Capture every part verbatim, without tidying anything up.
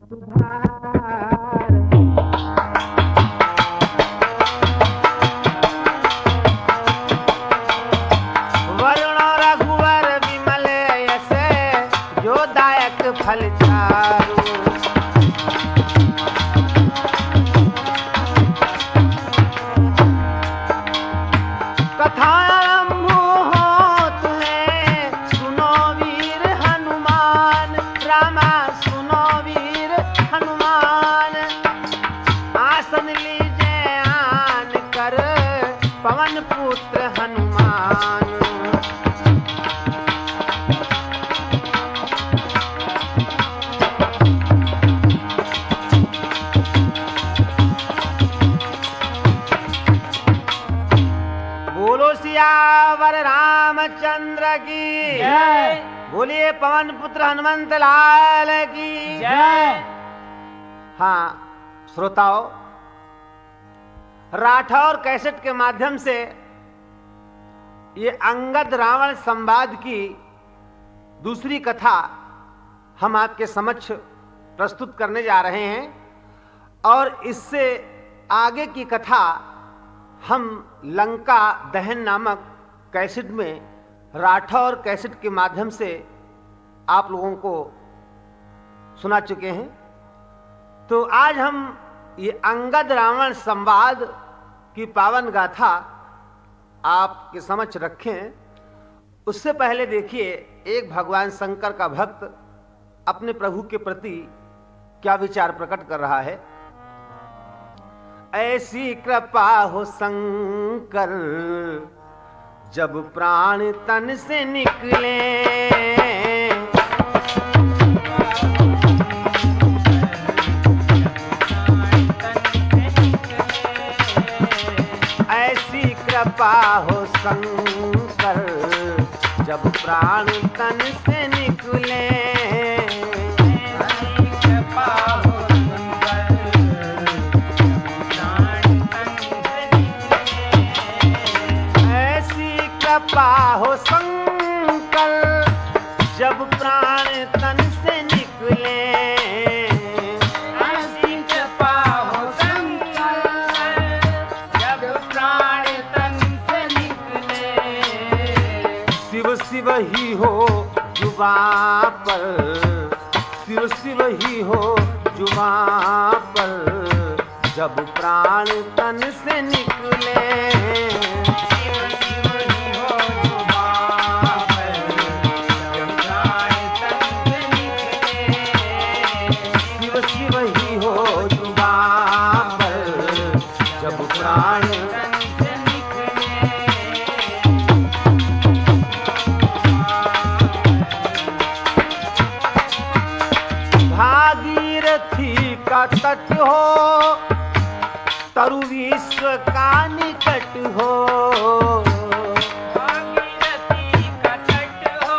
वरुण रघुवर विमल यश जो दायक फल चारु। कथा आरंभ हो तुम्हें सुनो वीर हनुमान, रामा सुनो वीर हनुमान। आसन लीजे आन कर पवन पुत्र हनुमान। बोलो सियावर रामचंद्र की जय। बोलिए पवन पुत्र हनुमंत लाल की जय। हाँ श्रोताओं, राठौर कैसेट के माध्यम से ये अंगद रावण संवाद की दूसरी कथा हम आपके समक्ष प्रस्तुत करने जा रहे हैं। और इससे आगे की कथा हम लंका दहन नामक कैसेट में राठौर कैसेट के माध्यम से आप लोगों को सुना चुके हैं। तो आज हम ये अंगद रावण संवाद की पावन गाथा आपके समक्ष रखें। उससे पहले देखिए एक भगवान शंकर का भक्त अपने प्रभु के प्रति क्या विचार प्रकट कर रहा है। ऐसी कृपा हो शंकर जब प्राण तन से निकले, ऐसी कृपा हो शंकर जब प्राण तन से निकले। कृपा हो शंकर जब प्राण तन से निकले, ऐसी कृपा हो शंकर जब प्राण तन से निकले। शिव शिव ही हो जुबां पर, शिव शिव ही हो जुबां पर जब प्राण तन से निकले। भागीरथी का तट हो तरु विश्व का निकट हो, भागीरथी का तट हो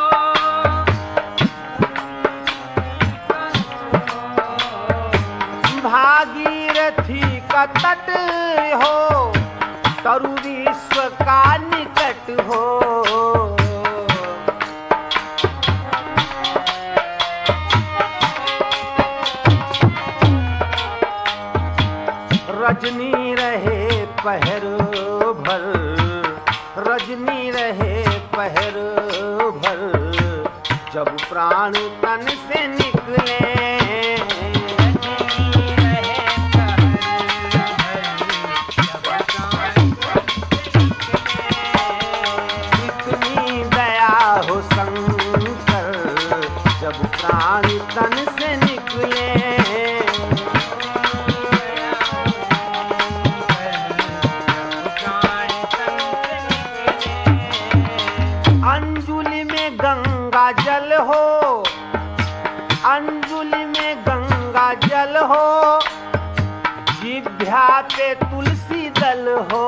भागीरथी का तट हो तरु विश्व का निकट हो। रजनी रहे पहर भर, रजनी रहे पहर भर जब प्राण तन से निकले। इतनी दया हो शंकर जब प्राण तन से निकले। अंजुलि में गंगा जल हो, अंजुलि में गंगा जल हो, जिह्वा पे तुलसी दल हो।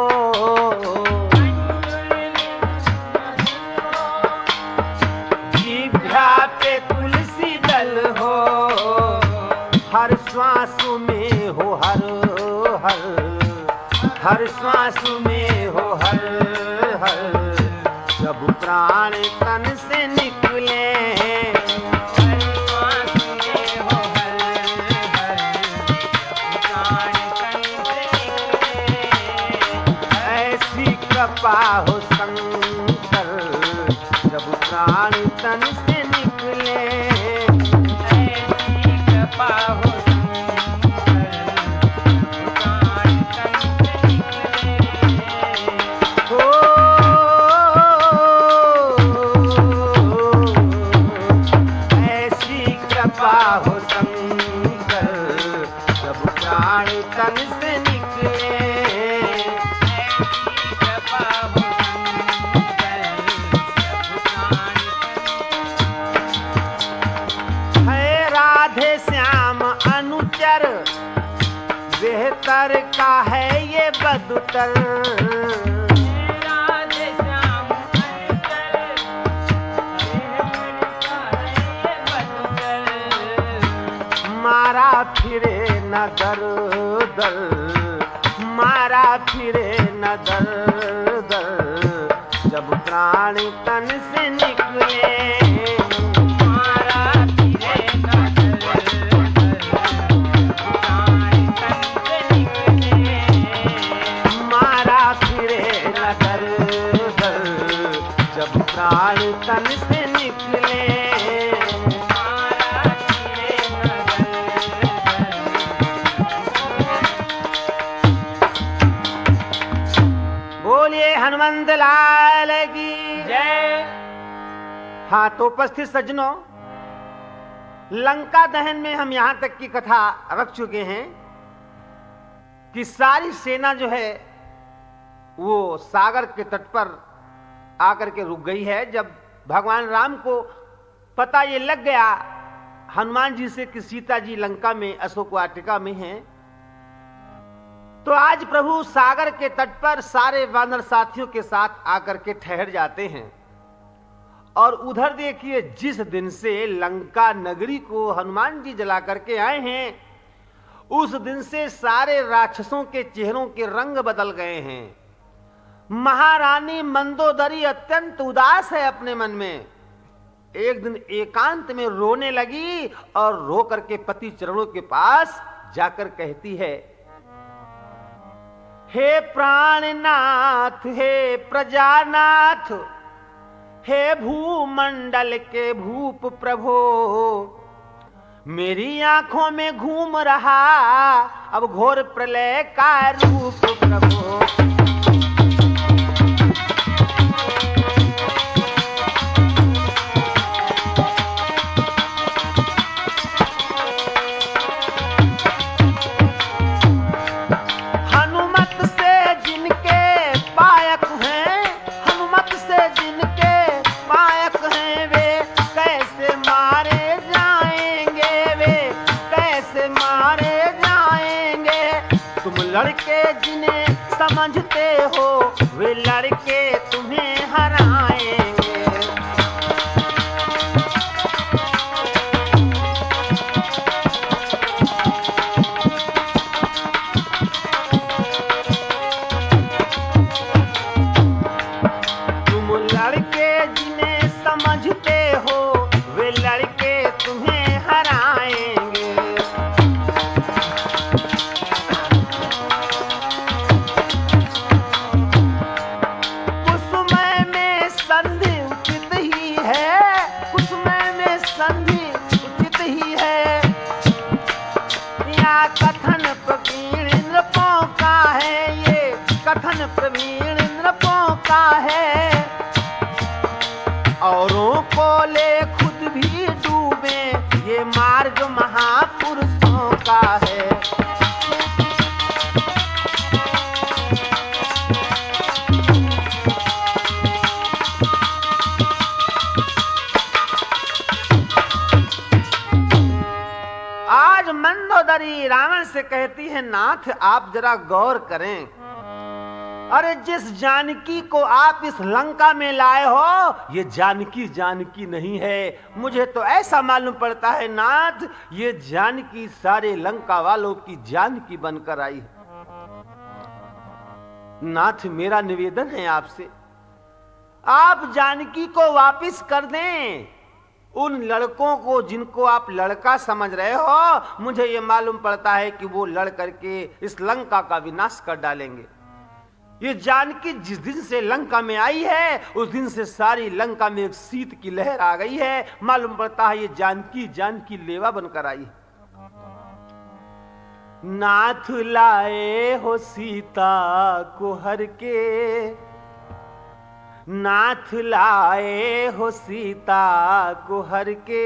जिह्वा पे तुलसी दल हो, हर श्वास में हो हर हर, हर श्वास में हो हर हर जब प्राण तन से निकले। हर श्वास में हो हर कृपा हो शंकर जब प्राण तन से निकले। ऐसी कृपा हो शंकर प्राण तन से निकले। हो ऐसी कृपा हो शंकर जब प्राण तन से निकले। ऐसी कृपा हो शंकर जब प्राण है राधे श्याम अनुचर बेहतर का है ये बदुतर। राधे श्याम अंतर बेहतर का है बदुतर। मारा फिरे न दर दर मारा फिरे न दर दर जब प्राण तन से निकले। मारा फिरे न दर प्राण तन से निकले। मारा फिरे न दर दर जब प्राण तन से निकले। मारा फिरे न बोलिए हनुमंत लाल की जय। हाँ, तो उपस्थित सज्जनों, लंका दहन में हम यहां तक की कथा रख चुके हैं कि सारी सेना जो है वो सागर के तट पर आकर के रुक गई है। जब भगवान राम को पता ये लग गया हनुमान जी से कि सीता जी लंका में अशोक वाटिका में हैं, तो आज प्रभु सागर के तट पर सारे वानर साथियों के साथ आकर के ठहर जाते हैं। और उधर देखिए, जिस दिन से लंका नगरी को हनुमान जी जला करके आए हैं, उस दिन से सारे राक्षसों के चेहरों के रंग बदल गए हैं। महारानी मंदोदरी अत्यंत उदास है अपने मन में। एक दिन एकांत में रोने लगी और रो करके पति चरणों के पास जाकर कहती है, हे प्राणनाथ, हे प्रजानाथ, हे भूमंडल के भूप प्रभो, मेरी आंखों में घूम रहा अब घोर प्रलय का रूप प्रभो। हनुमत से जिनके पायक हैं, हनुमत से जिनके पायक हैं, वे कैसे मारे जाएंगे, वे कैसे मारे जाएंगे। तुम लड़के जिन्हें समझते हो, वे लड़के तुम्हें हराएंगे। तुम लड़के जिन्हें समझते हो, वे लड़के तुम्हें हराएंगे। कुसुमय में संधि उचित ही है, कुसुमय में संधि उचित ही है। या कथन प्रवीण नृपों का है, ये कथन प्रवीण नृपों का है। औरों को ले खुद भी डूबे, ये मार्ग महापुरुषों का है। आज मंदोदरी रावण से कहती है, नाथ आप जरा गौर करें, अरे जिस जानकी को आप इस लंका में लाए हो, ये जानकी जानकी नहीं है। मुझे तो ऐसा मालूम पड़ता है नाथ, ये जानकी सारे लंका वालों की जानकी बनकर आई है। नाथ मेरा निवेदन है आपसे, आप जानकी को वापिस कर दें। उन लड़कों को जिनको आप लड़का समझ रहे हो, मुझे ये मालूम पड़ता है कि वो लड़ करके इस लंका का विनाश कर डालेंगे। ये जानकी जिस दिन से लंका में आई है उस दिन से सारी लंका में एक शीत की लहर आ गई है। मालूम पड़ता है ये जानकी जानकी लेवा बनकर आई। नाथ लाए हो सीता को हर के, नाथ लाए हो सीता को हर के,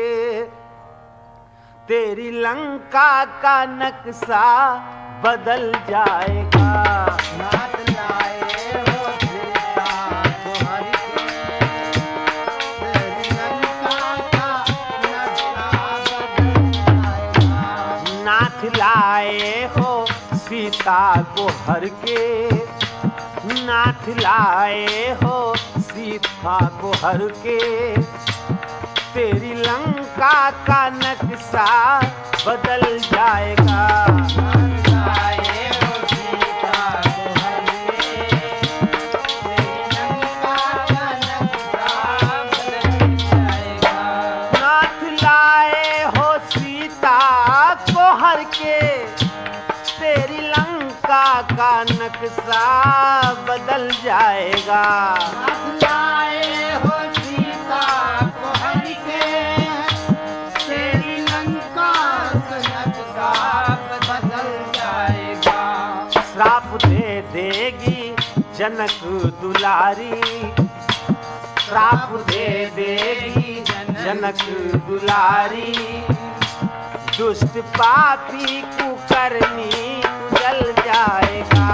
तेरी लंका का नक्शा बदल जाएगा। नाथ लाए हो सीता को हर के, तेरी लंका का नक्शा बदल जाएगा। नाथ लाए हो सीता को हर के, नाथ लाए हो सीता को हर के, तेरी लंका का नक्शा बदल जाएगा। नाथ लाए हो सीता को हर के, तेरी लंका का नक्शा बदल जाएगा। नाथ लाए हो सीता को हर के, तेरी लंका का नक्शा बदल जाएगा। नाथ लाए हो सीता को हर के, तेरी लंका का नक्शा बदल जाएगा। श्राप दे देगी जनक दुलारी, श्राप दे देगी जनक दुलारी, दुष्ट पापी कुकर्मी तू जल जाएगा।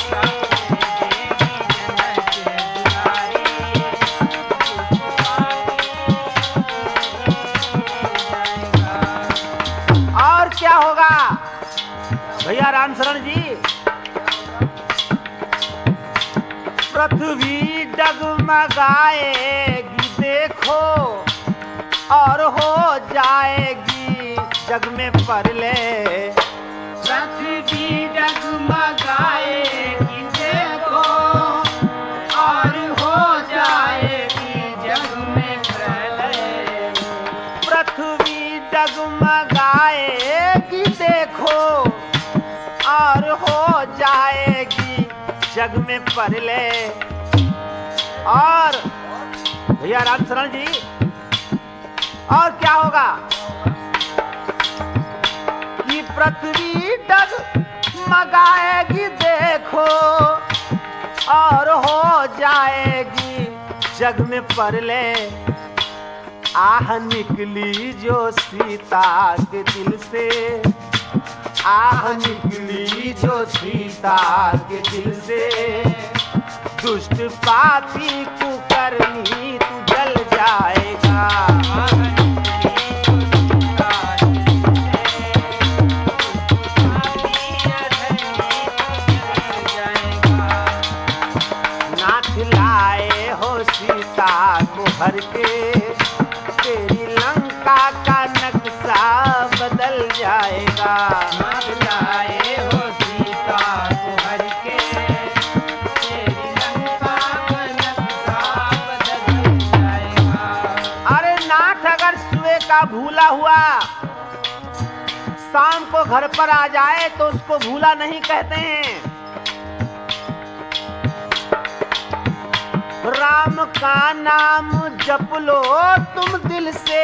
और क्या होगा भैया राम शरण जी? पृथ्वी डगमगाएगी देखो, और हो जाएगी जग में परले। पृथ्वी डगमगाएगी देखो, और हो जाएगी जग में प्रलय। पृथ्वी डगमगाएगी देखो, और हो जाएगी जग में परले। और भैया राम शरण जी और क्या होगा कि पृथ्वी डगमगाएगी देखो, और हो जाएगी जग में परले। आह निकली जो सीता के दिल से, आह निकली जो सीता के दिल से, दुष्ट पापी कुकर्मी तू जल जाएगा। नाथ लाए हो सीता को हर के, तेरी लंका का नक्शा बदल जाएगा। नाथ लाए हो सीता को हर के, तेरी लंका का नक्शा बदल जाएगा। अरे नाथ अगर सुबह का भूला हुआ शाम को घर पर आ जाए तो उसको भूला नहीं कहते हैं। राम का नाम जप लो तुम दिल से,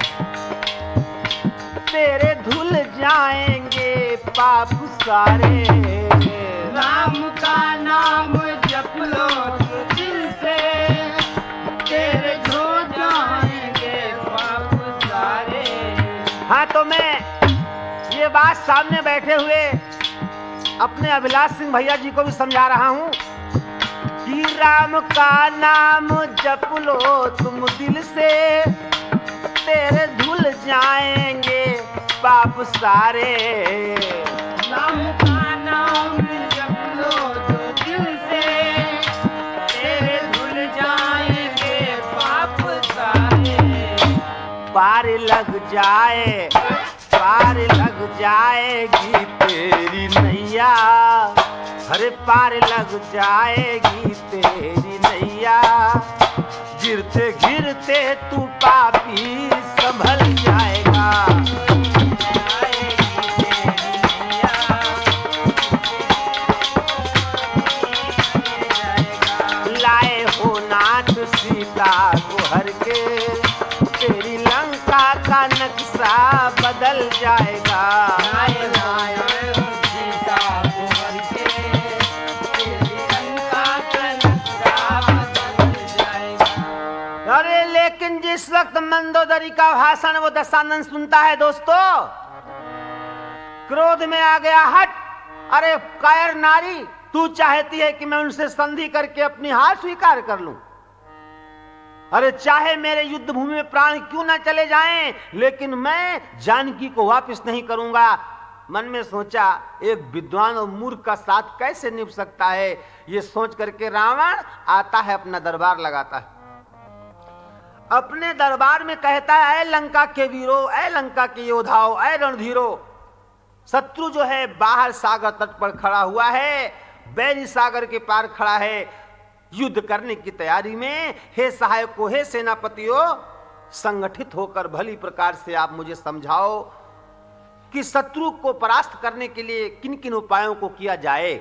तेरे धुल जाएंगे पाप सारे। राम का नाम जप लो दिल से, तेरे धो जाएंगे पाप सारे। हाँ तो मैं ये बात सामने बैठे हुए अपने अभिलाष सिंह भैया जी को भी समझा रहा हूँ कि राम का नाम जप लो तुम दिल से, तेरे धुल जाएंगे पाप सारे। राम का नाम जप लो तो दिल से, तेरे धुल जाएंगे पाप सारे। पार लग जाए, पार लग जाएगी तेरी नैया, हरे पार लग जाएगी तेरी नैया। गिरते गिरते तू पापी संभल जाएगा। नक्शा बदल जाएगा। नाय नाय सीता कुंवर के तेरी लंका का नक्शा बदल जाएगा। अरे लेकिन जिस वक्त मंदोदरी का भाषण वो दशानन सुनता है दोस्तों, क्रोध में आ गया। हट, अरे कायर नारी, तू चाहती है कि मैं उनसे संधि करके अपनी हार स्वीकार कर लूं? अरे चाहे मेरे युद्ध भूमि में प्राण क्यों ना चले जाएं, लेकिन मैं जानकी को वापस नहीं करूंगा। मन में सोचा, एक विद्वान और मूर्ख का साथ कैसे निभ सकता है। ये सोच करके रावण आता है, अपना दरबार लगाता है। अपने दरबार में कहता है, ऐ लंका के वीरों, ऐ लंका के योद्धाओं, ऐ रणधीरों, शत्रु जो है बाहर सागर तट पर खड़ा हुआ है, बैरी सागर के पार खड़ा है, युद्ध करने की तैयारी में। हे सहायकों, हे सेनापतियों, संगठित होकर भली प्रकार से आप मुझे समझाओ कि शत्रु को परास्त करने के लिए किन किन उपायों को किया जाए।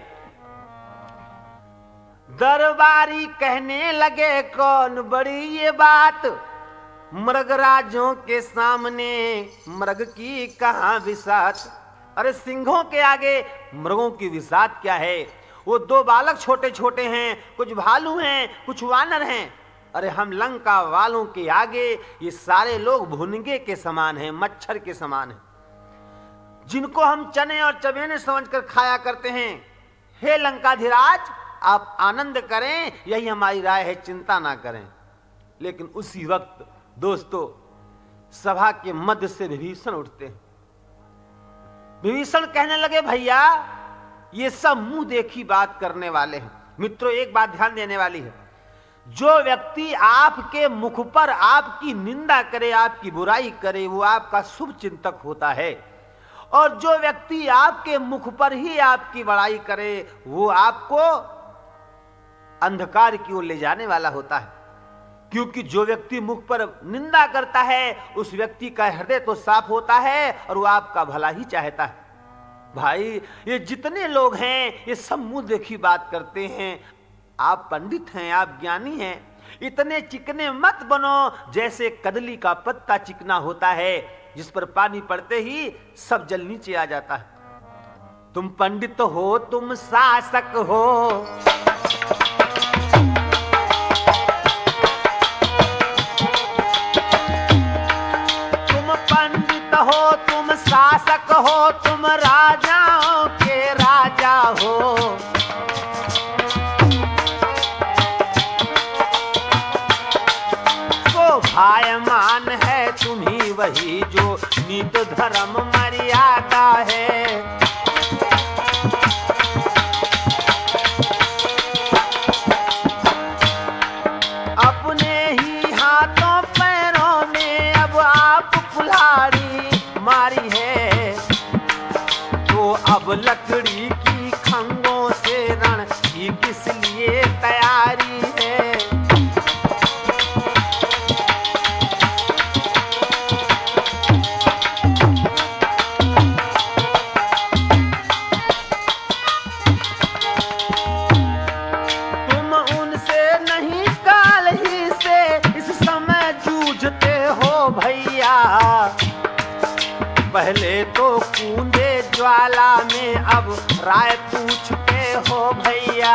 दरबारी कहने लगे, कौन बड़ी ये बात, मृगराजों के सामने मृग की कहां विसात। अरे सिंहों के आगे मृगों की विसात क्या है? वो दो बालक छोटे छोटे हैं, कुछ भालू हैं, कुछ वानर हैं। अरे हम लंका वालों के आगे ये सारे लोग भुनगे के समान हैं, मच्छर के समान हैं, जिनको हम चने और चबेने समझकर खाया करते हैं। हे लंकाधिराज, आप आनंद करें, यही हमारी राय है, चिंता ना करें। लेकिन उसी वक्त दोस्तों सभा के मध्य से विभीषण उठते हैं। विभीषण कहने लगे, भैया ये सब मुंह देखी बात करने वाले हैं। मित्रों, एक बात ध्यान देने वाली है, जो व्यक्ति आपके मुख पर आपकी निंदा करे, आपकी बुराई करे, वो आपका शुभ चिंतक होता है। और जो व्यक्ति आपके मुख पर ही आपकी बड़ाई करे, वो आपको अंधकार की ओर ले जाने वाला होता है। क्योंकि जो व्यक्ति मुख पर निंदा करता है, उस व्यक्ति का हृदय तो साफ होता है और वो आपका भला ही चाहता है। भाई, ये जितने लोग हैं ये सब मुंह देखी बात करते हैं। आप पंडित हैं, आप ज्ञानी हैं, इतने चिकने मत बनो जैसे कदली का पत्ता चिकना होता है, जिस पर पानी पड़ते ही सब जल नीचे आ जाता है। तुम पंडित हो, तुम शासक हो, तुम पंडित हो, तुम शासक हो, तुम राजाओं के राजा हो। शोभायमान है तुम्ही वही जो नीत धर्म मर्यादा है। अपने ही हाथों पैरों में अब आप कुल्हाड़ी मारी है, तो अब लकड़ी की खंगों से रण की किस लिए तैयारी है। तुम उनसे नहीं काल ही से इस समय जूझते हो भैया, पहले तो कूदे ज्वाला में अब राय पूछते हो भैया।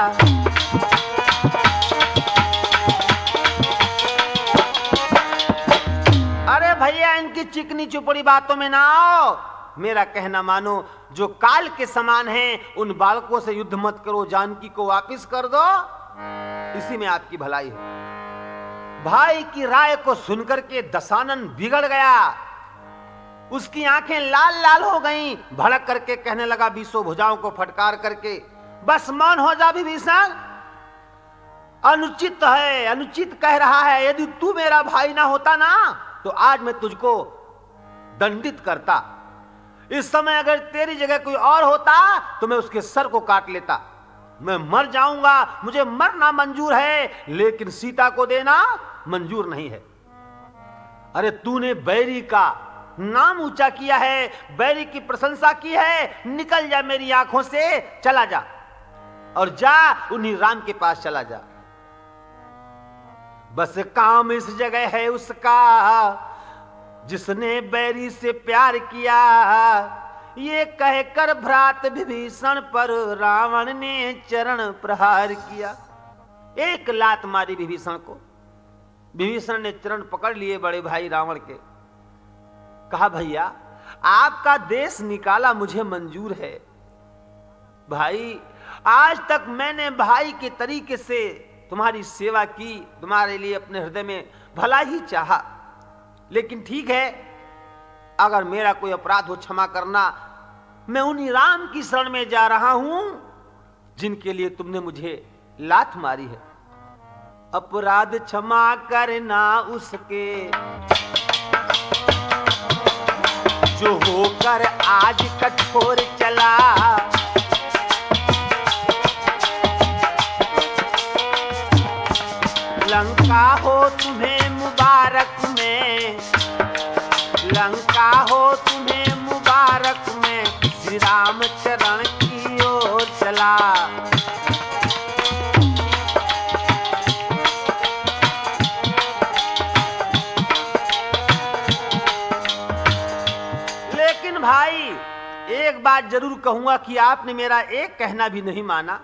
अरे भैया, इनकी चिकनी चुपड़ी बातों में ना आओ, मेरा कहना मानो। जो काल के समान हैं उन बालकों से युद्ध मत करो, जानकी को वापस कर दो, इसी में आपकी भलाई है। भाई की राय को सुनकर के दशानन बिगड़ गया, उसकी आंखें लाल लाल हो गईं, भड़क करके कहने लगा बीसों भुजाओं को फटकार करके, बस मौन हो जा विभीषण, अनुचित है, अनुचित कह रहा है। यदि तू मेरा भाई ना होता ना, तो आज मैं तुझको दंडित करता। इस समय अगर तेरी जगह कोई और होता तो मैं उसके सर को काट लेता। मैं मर जाऊंगा, मुझे मरना मंजूर है, लेकिन सीता को देना मंजूर नहीं है। अरे तूने बैरी का नाम ऊंचा किया है, बैरी की प्रशंसा की है, निकल जा मेरी आंखों से, चला जा और जा उन्हीं राम के पास चला जा। बस काम इस जगह है उसका, जिसने बैरी से प्यार किया, ये कहकर भ्रात विभीषण पर रावण ने चरण प्रहार किया। एक लात मारी विभीषण को। विभीषण ने चरण पकड़ लिए बड़े भाई रावण के। कहा, भैया आपका देश निकाला मुझे मंजूर है। भाई आज तक मैंने भाई के तरीके से तुम्हारी सेवा की, तुम्हारे लिए अपने हृदय में भला ही चाहा, लेकिन ठीक है, अगर मेरा कोई अपराध हो क्षमा करना। मैं उन्हीं राम की शरण में जा रहा हूं जिनके लिए तुमने मुझे लात मारी है। अपराध क्षमा करना उसके जो होकर आज कठोर चला। लंका हो तुम्हें मुबारक में, लंका हो तुम्हें मुबारक में, श्री राम चरण की ओर चला। लेकिन भाई एक बात जरूर कहूंगा कि आपने मेरा एक कहना भी नहीं माना।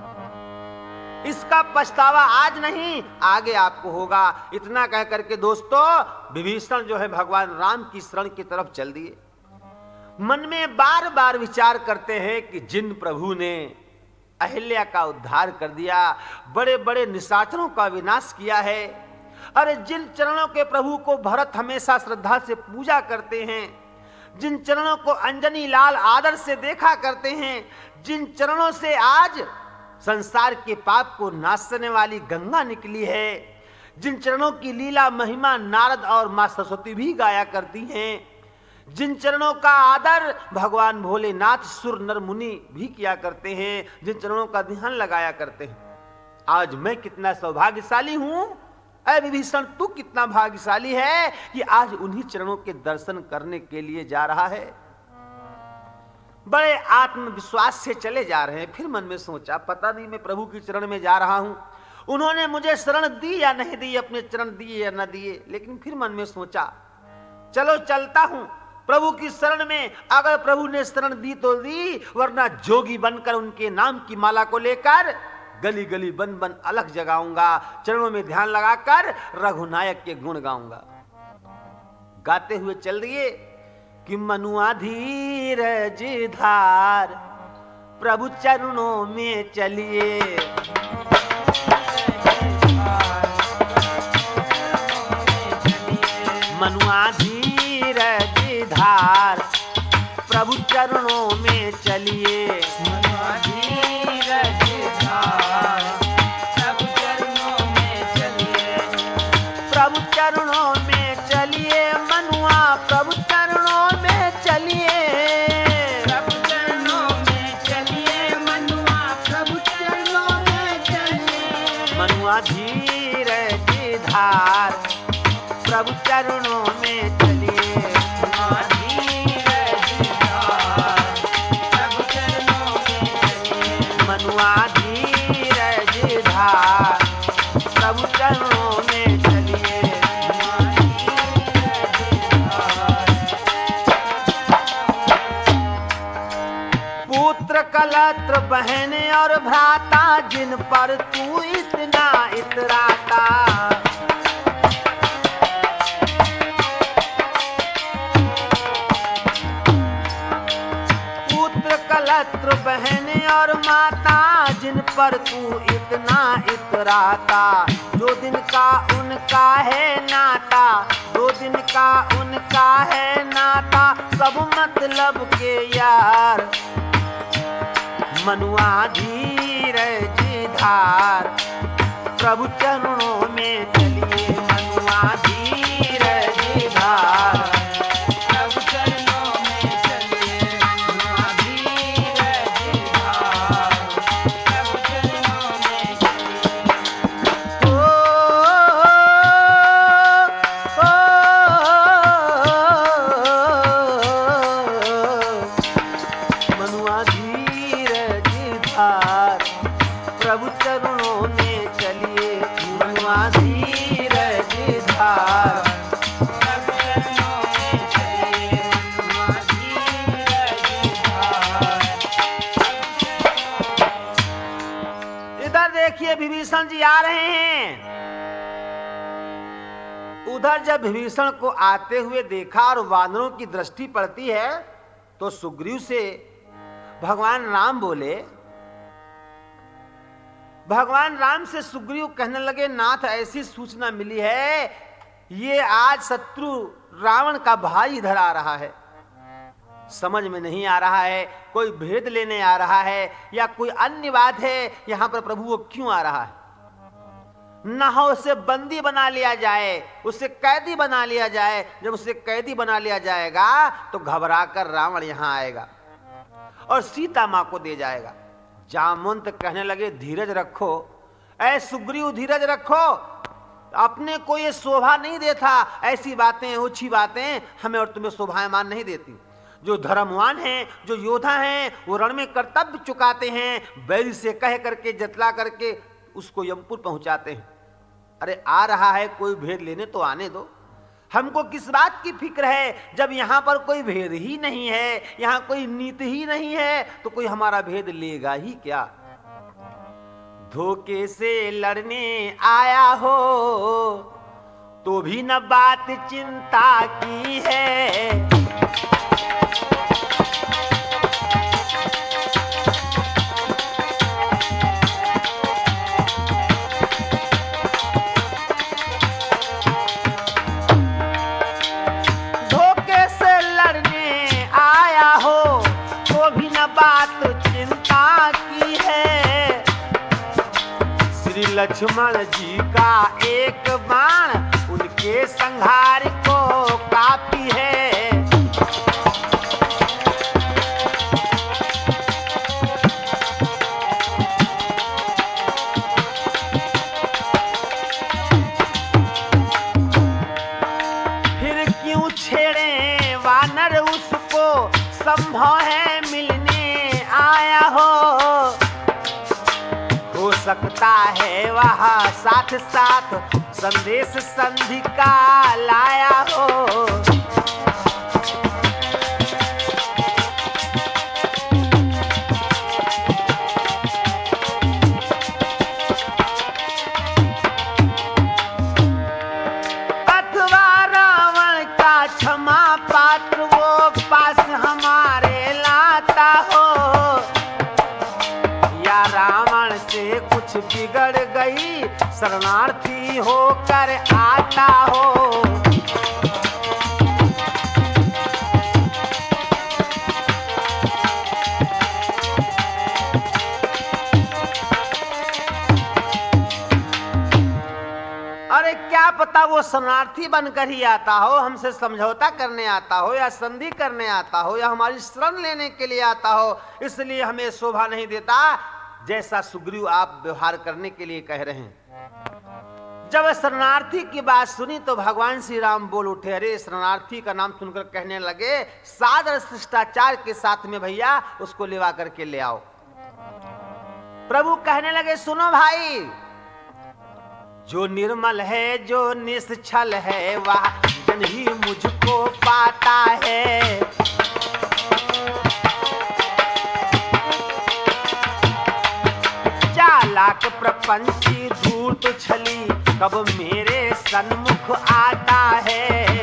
इसका पछतावा आज नहीं आगे आपको होगा। इतना कह करके दोस्तों विभीषण जो है भगवान राम की शरण की तरफ चल दिए। मन में बार बार विचार करते हैं कि जिन प्रभु ने अहिल्या का उद्धार कर दिया, बड़े बड़े निशाचरों का विनाश किया है, अरे जिन चरणों के प्रभु को भरत हमेशा श्रद्धा से पूजा करते हैं, जिन चरणों को अंजनी लाल आदर से देखा करते हैं, जिन चरणों से आज संसार के पाप को नाशने वाली गंगा निकली है, जिन चरणों की लीला महिमा नारद और मां सरस्वती भी गाया करती हैं, जिन चरणों का आदर भगवान भोलेनाथ सुर नर मुनि भी किया करते हैं, जिन चरणों का ध्यान लगाया करते हैं, आज मैं कितना सौभाग्यशाली हूं। ऐ विभीषण तू कितना भाग्यशाली है कि आज उन्हीं चरणों के दर्शन करने के लिए जा रहा है। बड़े आत्मविश्वास से चले जा रहे हैं। फिर मन में सोचा, पता नहीं मैं प्रभु की चरण में जा रहा हूं, उन्होंने मुझे शरण दी या नहीं दी, अपने चरण दिए या न दिए। लेकिन फिर मन में सोचा, चलो चलता हूं प्रभु की शरण में। अगर प्रभु ने शरण दी तो दी, वरना जोगी बनकर उनके नाम की माला को लेकर गली गली बन बन अलग जगाऊंगा, चरणों में ध्यान लगाकर रघुनायक के गुण गाऊंगा। गाते हुए चल दिए कि मनुआ धीरज धार प्रभु चरणों में चलिए। मनुआ धीरज धार प्रभु चरणों में चलिए। मनुआ धीरज धार प्रभु चरणों में चलिए। प्रभु चरणों में चलिए, मनुआ प्रभु चरणों में चलिए। प्रभु चरणों में चलिए, मनुआ प्रभु चरणों में चलिए। मनुआ धीरज धार प्रभु चरणों में चलिए। मनुआ धीरज धार प्रभु चरणों में चलिए। मनुआ धीरज धार प्रभु चरणों में चलिए। पुत्र कलत्र बहन और भ्राता जिन पर तू इतना इतराता। पुत्र कलत्र बहन और माता जिन पर तू इतना इतराता। दो दिन का उनका है नाता, दो दिन का उनका है नाता, सब मतलब के यार। मनुआ धीरज धार प्रभु चरणों में चलिए। मनुआ धीरज धार प्रभु चरणों में चलिए। मनुआ धीरज धार प्रभु चरणों में चलिए। ओ, ओ, ओ, मनुआ धीरज धार प्रभु चरणों में चलिए। मनुआ धीरज धार प्रभु चरणों विभीषण जी आ रहे हैं। उधर जब विभीषण को आते हुए देखा और वानरों की दृष्टि पड़ती है तो सुग्रीव से भगवान राम बोले, भगवान राम से सुग्रीव कहने लगे, नाथ ऐसी सूचना मिली है, ये आज शत्रु रावण का भाई इधर आ रहा है। समझ में नहीं आ रहा है, कोई भेद लेने आ रहा है या कोई अन्य बात है, यहां पर प्रभु वो क्यों आ रहा है। ना हो उसे बंदी बना लिया जाए, उसे कैदी बना लिया जाए। जब उसे कैदी बना लिया जाएगा तो घबरा कर रावण यहां आएगा और सीता मां को दे जाएगा। जामवंत कहने लगे, धीरज रखो ऐ सुग्रीव, धीरज रखो, अपने को ये शोभा नहीं देता, ऐसी बातें ऊंची बातें हमें और तुम्हें शोभायमान नहीं देती। जो धर्मवान हैं, जो योद्धा हैं, वो रण में कर्तव्य चुकाते हैं, बैल से कह करके जतला करके उसको यमपुर पहुंचाते हैं। अरे आ रहा है, कोई भेद लेने तो आने दो, हमको किस बात की फिक्र है, जब यहां पर कोई भेद ही नहीं है, यहां कोई नीति ही नहीं है, तो कोई हमारा भेद लेगा ही क्या। धोखे से लड़ने आया हो तो भी न बात चिंता की है। बात चिंता की है। श्री लक्ष्मण जी का एक बाण उनके संहार को काफी है। फिर क्यों छेड़े वानर उसको, संभव है आया हो हो सकता है वहाँ साथ साथ संदेश संधि का लाया हो। अथवा रावण का क्षमा पात्र वो पास हमारे लाता हो, रावण से कुछ बिगड़ गई शरणार्थी होकर आता हो। अरे क्या पता वो शरणार्थी बनकर ही आता हो, हमसे समझौता करने आता हो या संधि करने आता हो या हमारी शरण लेने के लिए आता हो, इसलिए हमें शोभा नहीं देता जैसा सुग्रीव आप व्यवहार करने के लिए कह रहे हैं। जब शरणार्थी की बात सुनी तो भगवान श्री राम बोल उठे, अरे शरणार्थी का नाम सुनकर कहने लगे, सादर शिष्टाचार के साथ में भैया उसको लेवा करके ले आओ। प्रभु कहने लगे, सुनो भाई, जो निर्मल है जो निश्चल है वह जन ही मुझको पाता है। चालाक प्रपंची धूर्त छली कब मेरे सन्मुख आता है।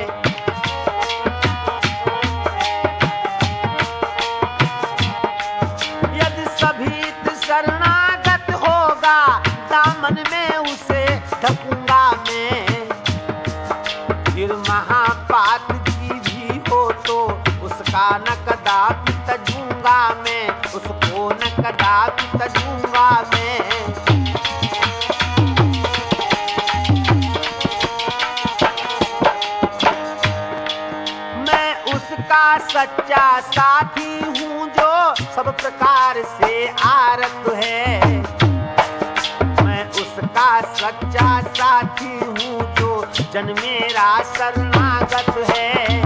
यदि सभी शरणागत होगा दामन में उसे ढकूंगा मैं। फिर महापात की भी हो तो उसका न कदापि तजूंगा मैं, उसको न कदापि तजूंगा मैं। मैं उसका सच्चा साथी हूँ जो सब प्रकार से आरत है। मैं उसका सच्चा साथी हूँ जो जन मेरा शरणागत है।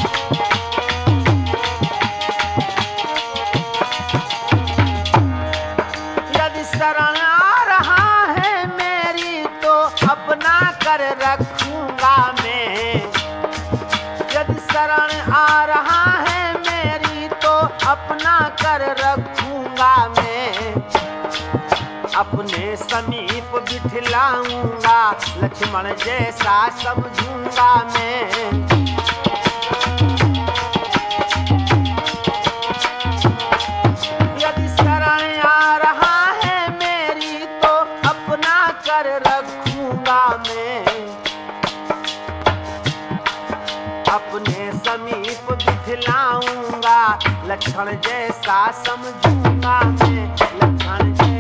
शरण आ रहा है मेरी तो अपना कर रखूंगा मैं। यदि शरण आ रहा है मेरी तो अपना कर रखूंगा मैं। अपने समीप बिठ दिखलाऊंगा, लक्ष्मण जैसा समझूंगा मैं। यदि शरण आ रहा है मेरी तो अपना कर रखूंगा मैं, अपने समीप दिखलाऊंगा, लक्ष्मण जैसा समझूंगा मैं, लक्ष्मण जैसा